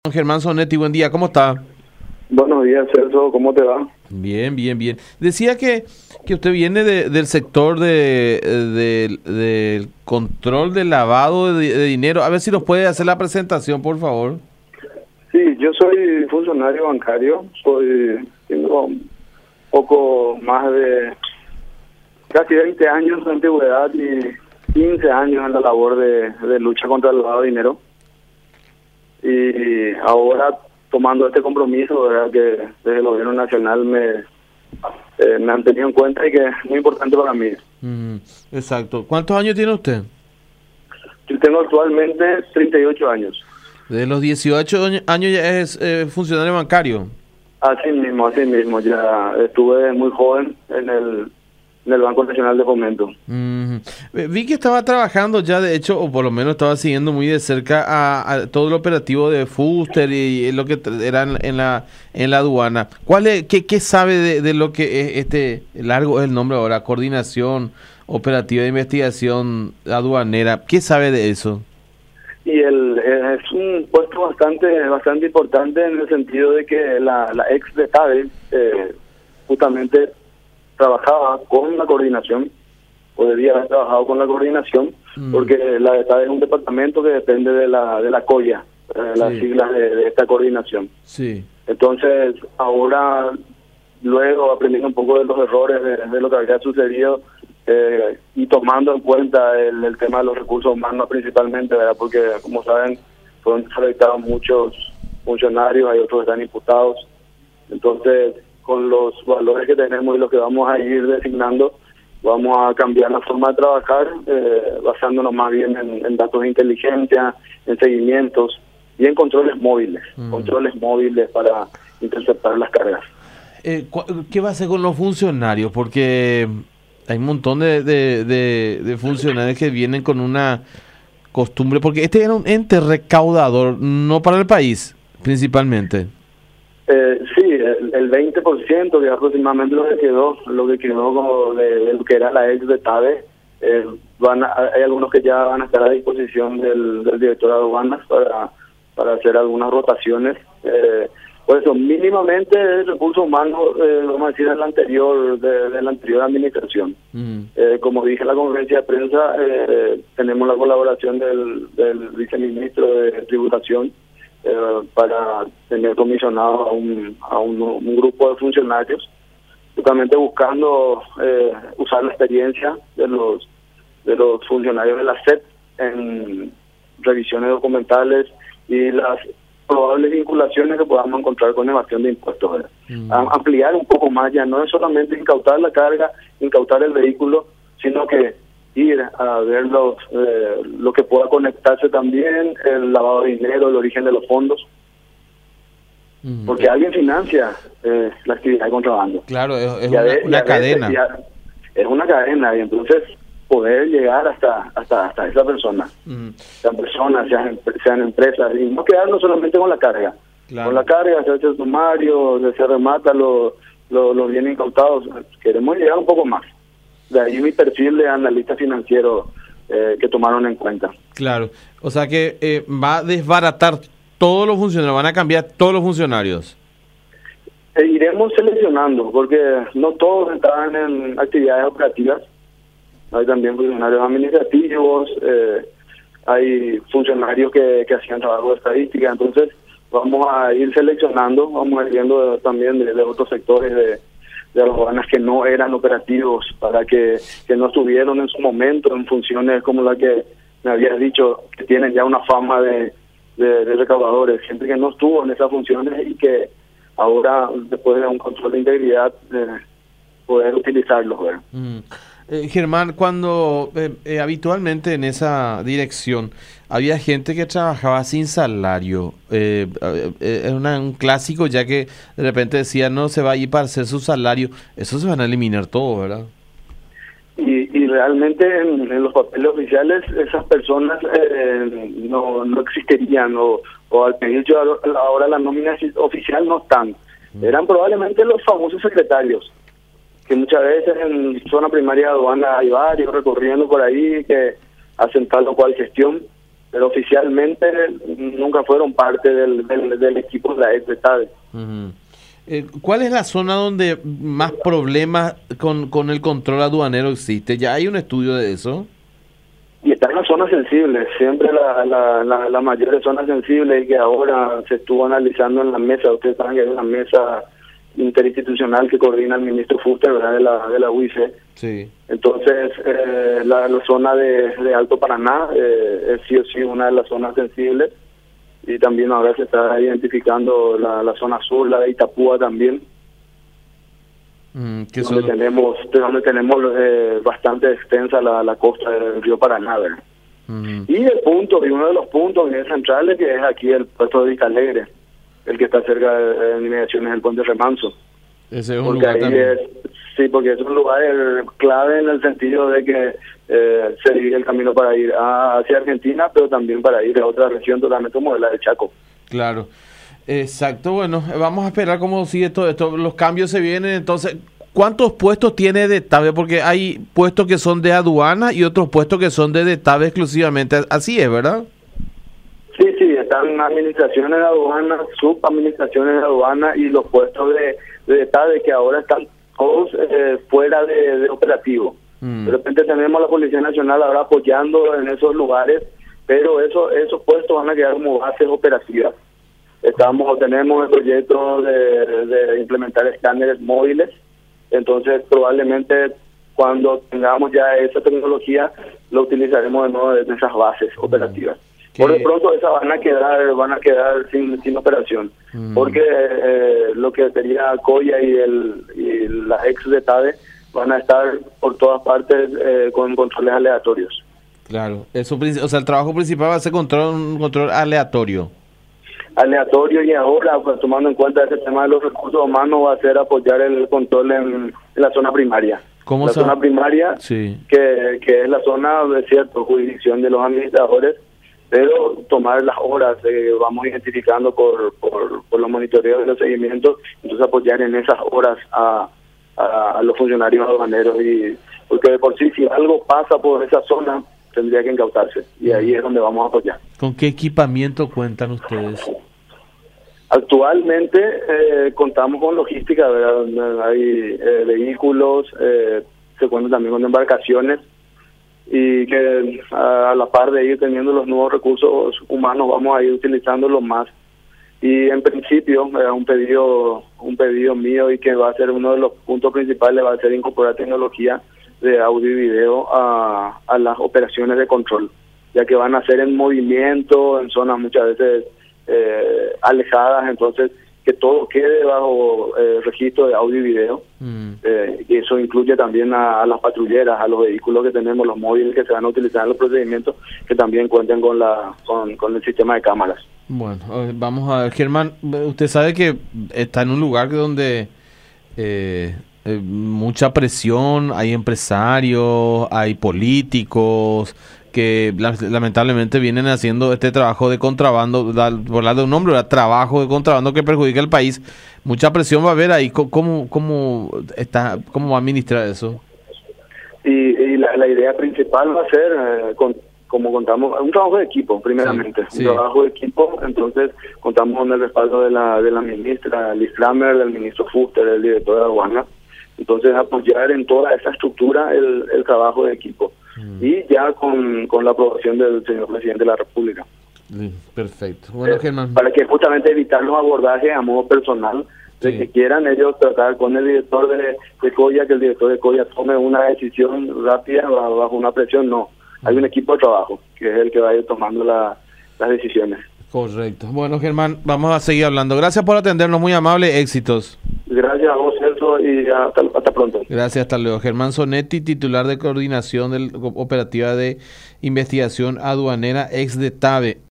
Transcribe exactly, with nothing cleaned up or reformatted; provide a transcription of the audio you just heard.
Germán Sonetti, buen día, ¿cómo está? Buenos días, Celso, ¿cómo te va? Bien, bien, bien. Decía que, que usted viene de- del sector de, de- del control del lavado de, de dinero. A ver si nos puede hacer la presentación, por favor. Sí, yo soy funcionario bancario, soy, tengo un poco más de casi veinte años de antigüedad y quince años en la labor de, de lucha contra el lavado de dinero. Y ahora tomando este compromiso, ¿verdad?, que desde el gobierno nacional me, eh, me han tenido en cuenta y que es muy importante para mí. Mm, exacto. ¿Cuántos años tiene usted? Yo tengo actualmente treinta y ocho años. De los dieciocho año- años ya es eh, funcionario bancario. Así mismo, así mismo, ya estuve muy joven en el, en el Banco Nacional de Fomento. Mm, eh, Vi que estaba trabajando ya, de hecho, o por lo menos estaba siguiendo muy de cerca a, a todo el operativo de Fuster y, y lo que t- era en, en la en la aduana. ¿Cuál es, qué, qué sabe de, de lo que es este, largo es el nombre ahora, Coordinación Operativa de Investigación Aduanera? ¿Qué sabe de eso? Y el, eh, es un puesto bastante bastante importante en el sentido de que la, la ex de TADE eh, justamente trabajaba con la coordinación, o debía haber trabajado con la coordinación, Mm. porque la de TADE es un departamento que depende de la de la COIA, eh, las Sí. siglas de, de esta coordinación. Sí. Entonces, ahora, luego aprendiendo un poco de los errores de, de lo que había sucedido, eh, y tomando en cuenta el, el tema de los recursos humanos principalmente, ¿verdad? Porque, como saben, fueron afectados muchos funcionarios, hay otros que están imputados. Entonces, con los valores que tenemos y los que vamos a ir designando, vamos a cambiar la forma de trabajar, eh, basándonos más bien en, en datos de inteligencia, en seguimientos y en controles móviles, Mm. controles móviles para interceptar las cargas. Eh, cu- ¿Qué va a hacer con los funcionarios? Porque hay un montón de, de, de, de funcionarios que vienen con una costumbre, porque este era un ente recaudador, no para el país, principalmente. Eh, sí, el, el veinte por ciento que aproximadamente lo que quedó, lo que quedó como de, de lo que era la ex de TADE, eh, van a- hay algunos que ya van a estar a disposición del, del director de aduanas para, para hacer algunas rotaciones. Eh, por eso, mínimamente el recurso humano, eh, vamos a decir, de la anterior, de, de la anterior administración. Mm. Eh, como dije en la conferencia de prensa, eh, tenemos la colaboración del, del viceministro de Tributación, eh, para tener comisionado a un, a un, un grupo de funcionarios, justamente buscando eh, usar la experiencia de los de los funcionarios de la S E P en revisiones documentales y las probables vinculaciones que podamos encontrar con evasión de impuestos, ¿verdad? Mm. A- ampliar un poco más, ya no es solamente incautar la carga, incautar el vehículo, sino que ir a ver los, eh, lo que pueda conectarse también, el lavado de dinero, el origen de los fondos, Mm. porque alguien financia eh, la actividad de contrabando. Claro, es, es Y a una, ve- y una a veces cadena. ya es una cadena, y entonces poder llegar hasta hasta hasta esa persona, Mm. sean personas, sean, sean empresas, y no quedarnos solamente con la carga. Claro. Con la carga se hace el sumario, se remata los lo, los bienes incautados. Queremos llegar un poco más. De ahí mi perfil de analista financiero eh, que tomaron en cuenta. Claro. O sea que eh, va a desbaratar todos los funcionarios, van a cambiar todos los funcionarios. E iremos seleccionando, porque no todos estaban en actividades operativas. Hay también funcionarios administrativos, eh, hay funcionarios que, que hacían trabajo de estadística. Entonces vamos a ir seleccionando, vamos a ir viendo también de, de otros sectores de, de las aduanas que no eran operativos, para que, que no estuvieron en su momento en funciones como la que me habías dicho, que tienen ya una fama de, de, de recaudadores, gente que no estuvo en esas funciones y que ahora, después de un control de integridad, eh, poder utilizarlos, ¿verdad? Mm. Eh, Germán, cuando eh, eh, habitualmente en esa dirección había gente que trabajaba sin salario, eh, eh, eh, era una- un clásico, ya que de repente decía no se va a ir para hacer su salario, eso se van a eliminar todo, ¿verdad? Y, y realmente en, en los papeles oficiales esas personas eh, no, no existirían, o, o al pedir yo ahora la nómina oficial no están. Eran probablemente los famosos secretarios, que muchas veces en zona primaria de aduana hay varios recorriendo por ahí que hacen tal o cual gestión, pero oficialmente nunca fueron parte del, del, del equipo de la ex de TADE. Uh-huh. Eh, ¿Cuál es la zona donde más problemas con, con el control aduanero existe? ¿Ya hay un estudio de eso? Y están las zonas sensibles, siempre la, la, la, la mayor zona sensible, y que ahora se estuvo analizando en la mesa. Ustedes saben que hay una mesa interinstitucional que coordina el ministro Fuster, ¿verdad?, de la, de la U I C. Sí. Entonces, eh, la, la zona de, de Alto Paraná eh, es sí o sí una de las zonas sensibles, y también ahora se está identificando la, la zona sur, la de Itapúa también, Mm, que donde son... tenemos donde tenemos eh, bastante extensa la, la costa del río Paraná, ¿verdad? Uh-huh. Y el punto, y uno de los puntos centrales, que es aquí el puerto de Vistalegre, el que está cerca de, de inmediaciones del puente Remanso. Ese es un Porque lugar ahí también. es, sí, porque es un lugar clave en el sentido de que eh, se divide el camino para ir a, hacia Argentina, pero también para ir a otra región totalmente como la de Chaco. Claro. Exacto, bueno, vamos a esperar cómo sigue todo esto. Los cambios se vienen, entonces, ¿cuántos puestos tiene de TABE? Porque hay puestos que son de aduana y otros puestos que son de TABE exclusivamente. Así es, ¿verdad? Sí, sí, están administraciones de aduana, subadministraciones de aduana y los puestos de, de TABE que ahora están todos eh, fuera de, de operativo. Mm. De repente tenemos a la Policía Nacional ahora apoyando en esos lugares, pero eso, esos puestos van a quedar como bases operativas. Estamos, tenemos el proyecto de, de implementar escáneres móviles, entonces probablemente cuando tengamos ya esa tecnología lo utilizaremos de nuevo en esas bases operativas. ¿Qué? Por de pronto esas van a quedar van a quedar sin, sin operación, mm. porque eh, lo que sería Coya y, el, y la ex de TADE van a estar por todas partes eh, con controles aleatorios. Claro, eso, o sea, el trabajo principal va a ser control, un control aleatorio. aleatorio y ahora, pues, tomando en cuenta ese tema de los recursos humanos, va a ser apoyar el control en, en la zona primaria. ¿Cómo la se... zona primaria, sí. que, que es la zona de cierto jurisdicción de los administradores, pero tomar las horas que vamos identificando por, por, por los monitoreos y los seguimientos, entonces apoyar en esas horas a, a, a los funcionarios aduaneros, y porque de por sí si algo pasa por esa zona tendría que incautarse, y ahí es donde vamos a apoyar. ¿Con qué equipamiento cuentan ustedes? Actualmente eh, contamos con logística, ¿verdad? Hay eh, vehículos, eh, se cuentan también con embarcaciones, y que a, a la par de ir teniendo los nuevos recursos humanos vamos a ir utilizándolos más. Y en principio eh, un pedido un pedido mío, y que va a ser uno de los puntos principales, va a ser incorporar tecnología de audio y video a, a las operaciones de control, ya que van a ser en movimiento, en zonas muchas veces eh, alejadas, entonces que todo quede bajo eh, registro de audio y video. Mm. Eh, y eso incluye también a, a las patrulleras, a los vehículos que tenemos, los móviles que se van a utilizar en los procedimientos, que también cuenten con la con, con el sistema de cámaras. Bueno, vamos a ver, Germán, usted sabe que está en un lugar donde eh, eh, mucha presión, hay empresarios, hay políticos que lamentablemente vienen haciendo este trabajo de contrabando, por hablar de un nombre, ¿verdad? Trabajo de contrabando que perjudica al país. Mucha presión va a haber ahí. ¿Cómo, cómo, está, cómo va a administrar eso? Y, y la, la idea principal va a ser, eh, con, como contamos, un trabajo de equipo, primeramente. Sí, sí. Un trabajo de equipo, entonces contamos con el respaldo de la, de la ministra Liz Flammer, del ministro Fuster, el director de aduana. Entonces apoyar en toda esa estructura el, el trabajo de equipo. Mm. Y ya con, con la aprobación del señor presidente de la República. Sí, perfecto. Bueno, eh, Germán. Para que justamente evitar los abordajes a modo personal, de sí. que quieran ellos tratar con el director de, de Coya, que el director de Coya tome una decisión rápida bajo una presión. No, mm. hay un equipo de trabajo que es el que va a ir tomando la, las decisiones. Correcto. Bueno, Germán, vamos a seguir hablando. Gracias por atendernos, muy amable, éxitos. Gracias a vos, Celso, y hasta, hasta pronto. Gracias, hasta luego. Germán Sonetti, titular de coordinación de operativa de investigación aduanera, ex de TABE.